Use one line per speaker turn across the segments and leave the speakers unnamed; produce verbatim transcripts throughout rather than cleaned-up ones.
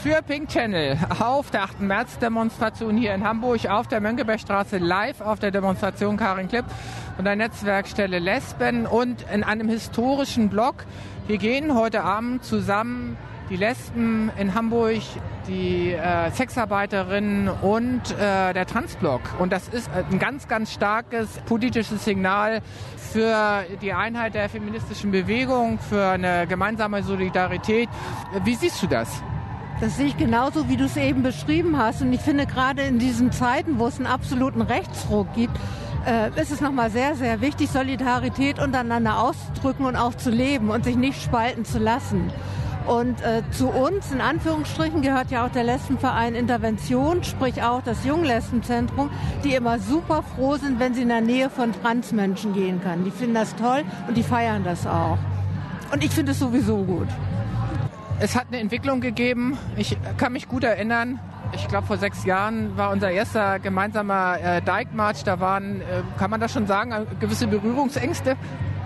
für Pink Channel auf der achten März-Demonstration hier in Hamburg, auf der Mönckebergstraße, live auf der Demonstration Karin Klipp und der Netzwerkstelle Lesben und in einem historischen Block. Wir gehen heute Abend zusammen die Lesben in Hamburg, die äh, Sexarbeiterinnen und äh, der Transblock. Und das ist ein ganz, ganz starkes politisches Signal für die Einheit der feministischen Bewegung, für eine gemeinsame Solidarität. Wie siehst du das?
Das sehe ich genauso, wie du es eben beschrieben hast. Und ich finde, gerade in diesen Zeiten, wo es einen absoluten Rechtsruck gibt, äh, ist es nochmal sehr, sehr wichtig, Solidarität untereinander auszudrücken und auch zu leben und sich nicht spalten zu lassen. Und äh, zu uns, in Anführungsstrichen, gehört ja auch der Lesbenverein Intervention, sprich auch das Junglesbenzentrum, die immer super froh sind, wenn sie in der Nähe von Transmenschen gehen können. Die finden das toll und die feiern das auch. Und ich finde es sowieso gut.
Es hat eine Entwicklung gegeben. Ich kann mich gut erinnern. Ich glaube, vor sechs Jahren war unser erster gemeinsamer äh, Dyke-March. Da waren, äh, kann man das schon sagen, gewisse Berührungsängste?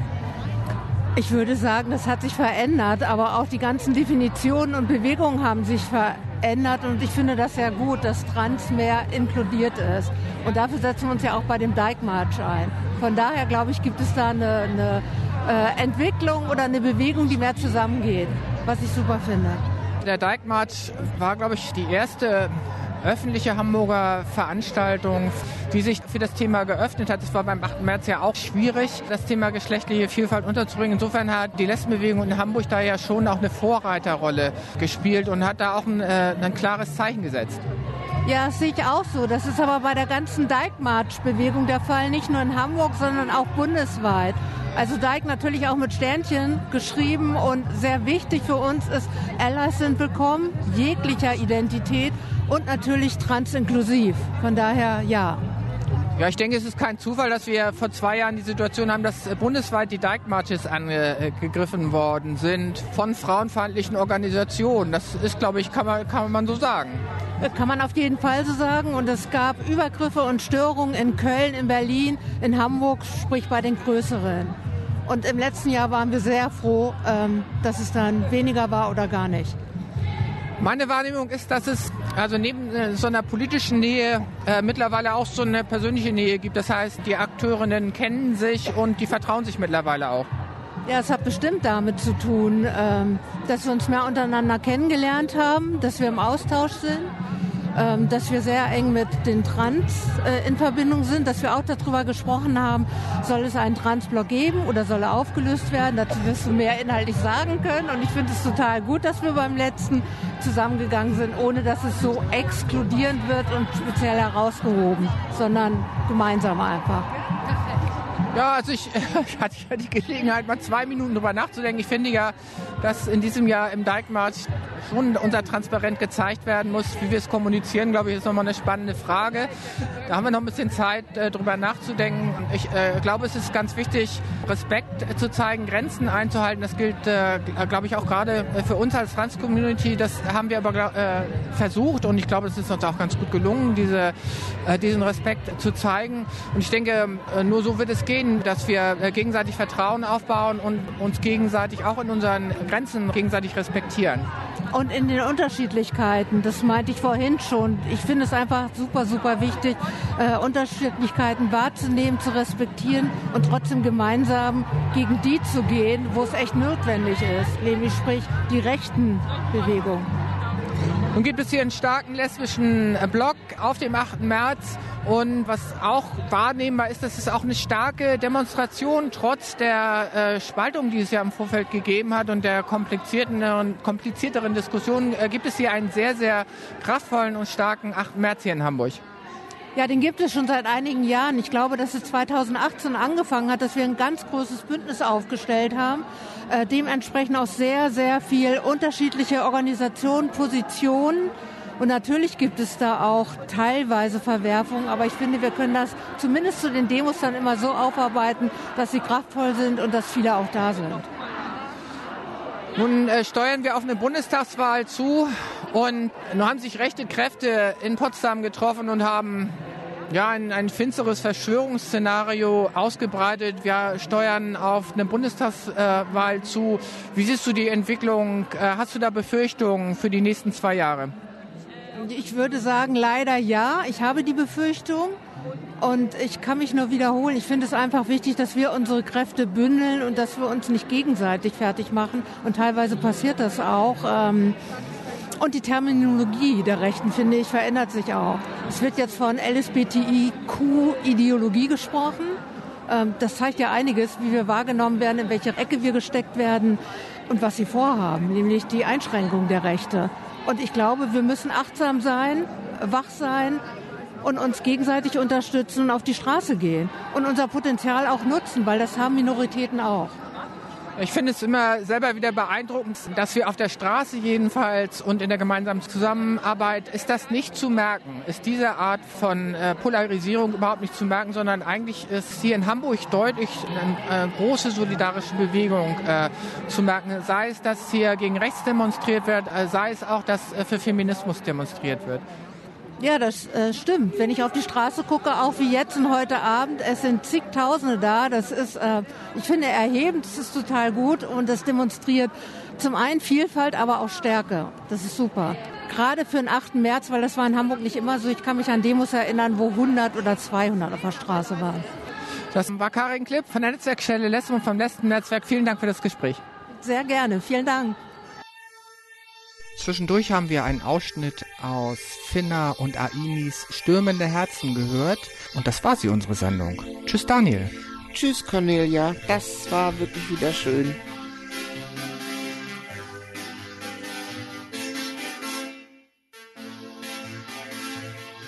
Ich würde sagen, das hat sich verändert, aber auch die ganzen Definitionen und Bewegungen haben sich verändert und ich finde das sehr gut, dass Trans mehr inkludiert ist. Und dafür setzen wir uns ja auch bei dem Dyke-March ein. Von daher, glaube ich, gibt es da eine, eine äh, Entwicklung oder eine Bewegung, die mehr zusammengeht, was ich super finde.
Der Dyke-March war, glaube ich, die erste öffentliche Hamburger Veranstaltung, die sich für das Thema geöffnet hat. Es war beim achten März ja auch schwierig, das Thema geschlechtliche Vielfalt unterzubringen. Insofern hat die Lesbenbewegung in Hamburg da ja schon auch eine Vorreiterrolle gespielt und hat da auch ein, äh, ein klares Zeichen gesetzt.
Ja, das sehe ich auch so. Das ist aber bei der ganzen Dyke-March-Bewegung der Fall, nicht nur in Hamburg, sondern auch bundesweit. Also Dyke natürlich auch mit Sternchen geschrieben und sehr wichtig für uns ist, Allies sind willkommen, jeglicher Identität und natürlich transinklusiv. Von daher, ja.
Ja, ich denke, es ist kein Zufall, dass wir vor zwei Jahren die Situation haben, dass bundesweit die Dyke-Marches angegriffen worden sind von frauenfeindlichen Organisationen. Das ist, glaube ich, kann man, kann man so sagen.
Das kann man auf jeden Fall so sagen. Und es gab Übergriffe und Störungen in Köln, in Berlin, in Hamburg, sprich bei den größeren. Und im letzten Jahr waren wir sehr froh, dass es dann weniger war oder gar nicht.
Meine Wahrnehmung ist, dass es also neben so einer politischen Nähe äh, mittlerweile auch so eine persönliche Nähe gibt. Das heißt, die Akteurinnen kennen sich und die vertrauen sich mittlerweile auch.
Ja, es hat bestimmt damit zu tun, ähm, dass wir uns mehr untereinander kennengelernt haben, dass wir im Austausch sind, ähm, dass wir sehr eng mit den Trans äh, in Verbindung sind, dass wir auch darüber gesprochen haben, soll es einen Transblock geben oder soll er aufgelöst werden? Dazu wirst du mehr inhaltlich sagen können. Und ich finde es total gut, dass wir beim letzten zusammengegangen sind, ohne dass es so exkludierend wird und speziell herausgehoben, sondern gemeinsam einfach.
Ja, also ich, ich hatte ja die Gelegenheit, mal zwei Minuten drüber nachzudenken. Ich finde ja, dass in diesem Jahr im Dyke-March schon unser Transparent gezeigt werden muss. Wie wir es kommunizieren, glaube ich, ist nochmal eine spannende Frage. Da haben wir noch ein bisschen Zeit, äh, drüber nachzudenken. Ich äh, glaube, es ist ganz wichtig, Respekt äh, zu zeigen, Grenzen einzuhalten. Das gilt, äh, glaube ich, auch gerade für uns als Trans-Community. Das haben wir aber äh, versucht und ich glaube, es ist uns auch ganz gut gelungen, diese, äh, diesen Respekt zu zeigen. Und ich denke, äh, nur so wird es gehen, dass wir äh, gegenseitig Vertrauen aufbauen und uns gegenseitig auch in unseren Grenzen gegenseitig respektieren.
Und in den Unterschiedlichkeiten, das meinte ich vorhin schon. Ich finde es einfach super, super wichtig, äh, Unterschiedlichkeiten wahrzunehmen, zu respektieren und trotzdem gemeinsam gegen die zu gehen, wo es echt notwendig ist, nämlich sprich die rechten Bewegungen.
Nun gibt es hier einen starken lesbischen Block auf dem achten März. Und was auch wahrnehmbar ist, das ist auch eine starke Demonstration, trotz der äh, Spaltung, die es ja im Vorfeld gegeben hat und der komplizierten und komplizierteren Diskussionen, äh, gibt es hier einen sehr, sehr kraftvollen und starken achten März hier in Hamburg.
Ja, den gibt es schon seit einigen Jahren. Ich glaube, dass es zweitausendachtzehn angefangen hat, dass wir ein ganz großes Bündnis aufgestellt haben. Äh, dementsprechend auch sehr, sehr viel unterschiedliche Organisationen, Positionen. Und natürlich gibt es da auch teilweise Verwerfungen, aber ich finde, wir können das zumindest zu den Demos dann immer so aufarbeiten, dass sie kraftvoll sind und dass viele auch da sind.
Nun äh, steuern wir auf eine Bundestagswahl zu und nun haben sich rechte Kräfte in Potsdam getroffen und haben Ja, ein, ein finsteres Verschwörungsszenario ausgebreitet. Wir steuern auf eine Bundestagswahl äh, zu. Wie siehst du die Entwicklung? Äh, hast du da Befürchtungen für die nächsten zwei Jahre?
Ich würde sagen, leider ja. Ich habe die Befürchtung und ich kann mich nur wiederholen. Ich finde es einfach wichtig, dass wir unsere Kräfte bündeln und dass wir uns nicht gegenseitig fertig machen. Und teilweise passiert das auch. Ähm, Und die Terminologie der Rechten, finde ich, verändert sich auch. Es wird jetzt von L S B T I Q-Ideologie gesprochen. Das zeigt ja einiges, wie wir wahrgenommen werden, in welche Ecke wir gesteckt werden und was sie vorhaben, nämlich die Einschränkung der Rechte. Und ich glaube, wir müssen achtsam sein, wach sein und uns gegenseitig unterstützen und auf die Straße gehen. Und unser Potenzial auch nutzen, weil das haben Minoritäten auch.
Ich finde es immer selber wieder beeindruckend, dass wir auf der Straße jedenfalls und in der gemeinsamen Zusammenarbeit, ist das nicht zu merken, ist diese Art von äh, Polarisierung überhaupt nicht zu merken, sondern eigentlich ist hier in Hamburg deutlich eine äh, große solidarische Bewegung äh, zu merken, sei es, dass hier gegen rechts demonstriert wird, äh, sei es auch, dass äh, für Feminismus demonstriert wird.
Ja, das äh, stimmt. Wenn ich auf die Straße gucke, auch wie jetzt und heute Abend, es sind zigtausende da. Das ist, äh, ich finde, erhebend, das ist total gut und das demonstriert zum einen Vielfalt, aber auch Stärke. Das ist super. Gerade für den achten März, weil das war in Hamburg nicht immer so. Ich kann mich an Demos erinnern, wo hundert oder zweihundert auf der Straße waren.
Das war Karin Klipp von der Netzwerkstelle Lesben und vom Lesben-Netzwerk. Vielen Dank für das Gespräch.
Sehr gerne. Vielen Dank.
Zwischendurch haben wir einen Ausschnitt aus Finna und Ainis Stürmende Herzen gehört. Und das war sie, unsere Sendung. Tschüss, Daniel.
Tschüss, Cornelia. Das war wirklich wieder schön.